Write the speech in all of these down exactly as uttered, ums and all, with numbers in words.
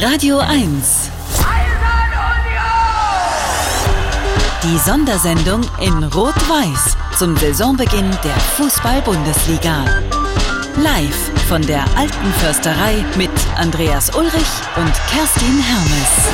Radio eins. Die Sondersendung in Rot-Weiß zum Saisonbeginn der Fußball-Bundesliga. Live von der Alten Försterei mit Andreas Ulrich und Kerstin Hermes.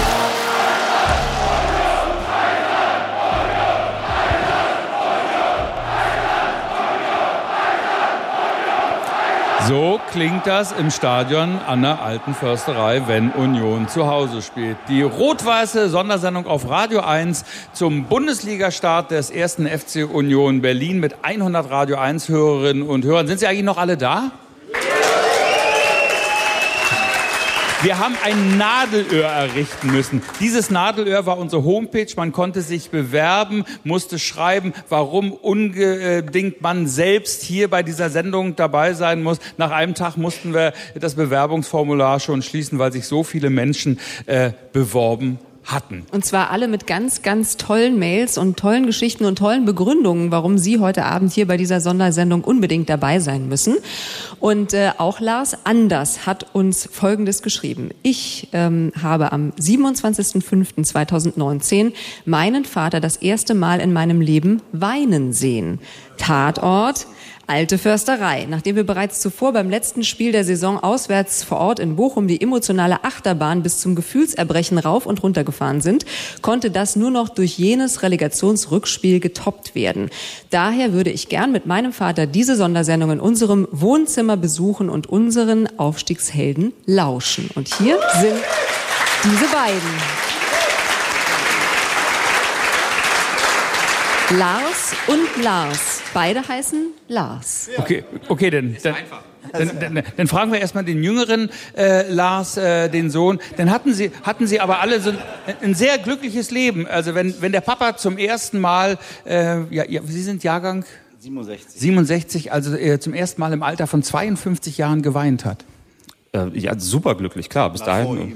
So klingt das im Stadion an der Alten Försterei, wenn Union zu Hause spielt. Die rot-weiße Sondersendung auf Radio eins zum Bundesliga-Start des ersten F C Union Berlin mit hundert Radio eins Hörerinnen und Hörern. Sind Sie eigentlich noch alle da? Wir haben ein Nadelöhr errichten müssen. Dieses Nadelöhr war unsere Homepage. Man konnte sich bewerben, musste schreiben, warum unbedingt man selbst hier bei dieser Sendung dabei sein muss. Nach einem Tag mussten wir das Bewerbungsformular schon schließen, weil sich so viele Menschen äh, beworben hatten. Und zwar alle mit ganz, ganz tollen Mails und tollen Geschichten und tollen Begründungen, warum Sie heute Abend hier bei dieser Sondersendung unbedingt dabei sein müssen. Und äh, auch Lars Anders hat uns Folgendes geschrieben. Ich ähm, habe am siebenundzwanzigsten fünften zweitausendneunzehn meinen Vater das erste Mal in meinem Leben weinen sehen. Tatort: Alte Försterei. Nachdem wir bereits zuvor beim letzten Spiel der Saison auswärts vor Ort in Bochum die emotionale Achterbahn bis zum Gefühlserbrechen rauf und runter gefahren sind, konnte das nur noch durch jenes Relegationsrückspiel getoppt werden. Daher würde ich gern mit meinem Vater diese Sondersendung in unserem Wohnzimmer besuchen und unseren Aufstiegshelden lauschen. Und hier sind diese beiden. Lars und Lars. Beide heißen Lars. Okay, okay, denn, dann, dann, dann, dann fragen wir erstmal den jüngeren äh, Lars, äh, den Sohn. Dann hatten Sie, hatten Sie aber alle so ein, ein sehr glückliches Leben. Also wenn, wenn der Papa zum ersten Mal, äh, ja, ja, Sie sind Jahrgang siebenundsechzig, siebenundsechzig, also äh, zum ersten Mal im Alter von zweiundfünfzig Jahren geweint hat. Äh, ja, superglücklich, klar, bis dahin.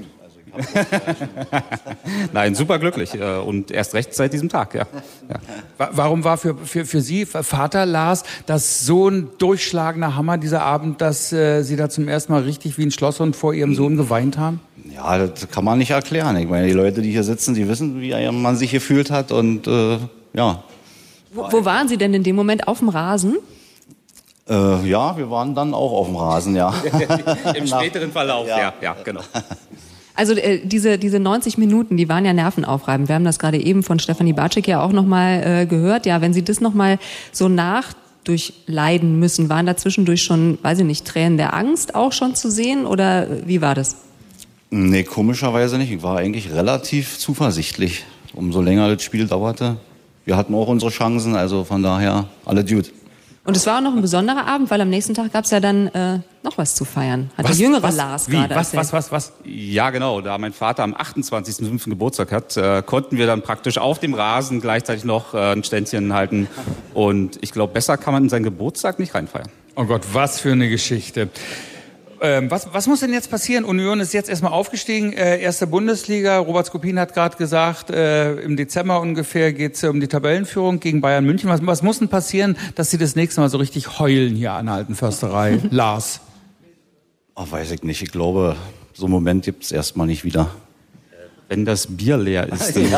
Nein, superglücklich äh, und erst recht seit diesem Tag, ja. ja. Warum war für, für, für Sie, Vater Lars, das so ein durchschlagender Hammer dieser Abend, dass äh, Sie da zum ersten Mal richtig wie ein Schlosshund vor Ihrem Sohn geweint haben? Ja, das kann man nicht erklären. Ich meine, die Leute, die hier sitzen, die wissen, wie man sich gefühlt hat und äh, ja. Wo, wo waren Sie denn in dem Moment? Auf dem Rasen? Äh, ja, wir waren dann auch auf dem Rasen, ja. Im späteren Verlauf, ja, ja, ja genau. Also äh, diese diese neunzig Minuten, die waren ja nervenaufreibend. Wir haben das gerade eben von Stefanie Bartschik ja auch nochmal äh, gehört. Ja, wenn Sie das nochmal so nach durchleiden müssen, waren da zwischendurch schon, weiß ich nicht, Tränen der Angst auch schon zu sehen oder wie war das? Nee, komischerweise nicht. Ich war eigentlich relativ zuversichtlich. Umso länger das Spiel dauerte. Wir hatten auch unsere Chancen, also von daher alle Dude. Und es war auch noch ein besonderer Abend, weil am nächsten Tag gab es ja dann äh, noch was zu feiern. Hat was, der jüngere was, Lars wie, gerade was, erzählt. was, was, was? Ja, genau. Da mein Vater am achtundzwanzigsten fünften Geburtstag hat, äh, konnten wir dann praktisch auf dem Rasen gleichzeitig noch äh, ein Ständchen halten. Und ich glaube, besser kann man in seinen Geburtstag nicht reinfeiern. Oh Gott, was für eine Geschichte. Ähm, was, was muss denn jetzt passieren? Union ist jetzt erstmal aufgestiegen, äh, erste Bundesliga. Robert Skopin hat gerade gesagt, äh, im Dezember ungefähr geht es um die Tabellenführung gegen Bayern München. Was, was muss denn passieren, dass Sie das nächste Mal so richtig heulen hier an der Alten Försterei? Lars? Oh, weiß ich nicht. Ich glaube, so einen Moment gibt es erstmal nicht wieder. Wenn das Bier leer ist. Dann ja.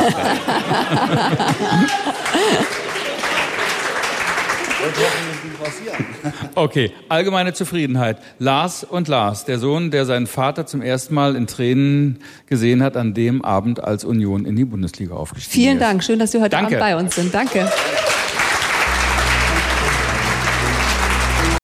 Okay, allgemeine Zufriedenheit. Lars und Lars, der Sohn, der seinen Vater zum ersten Mal in Tränen gesehen hat an dem Abend, als Union in die Bundesliga aufgestiegen ist. Vielen Dank, schön, dass Sie heute Danke. Abend bei uns sind. Danke.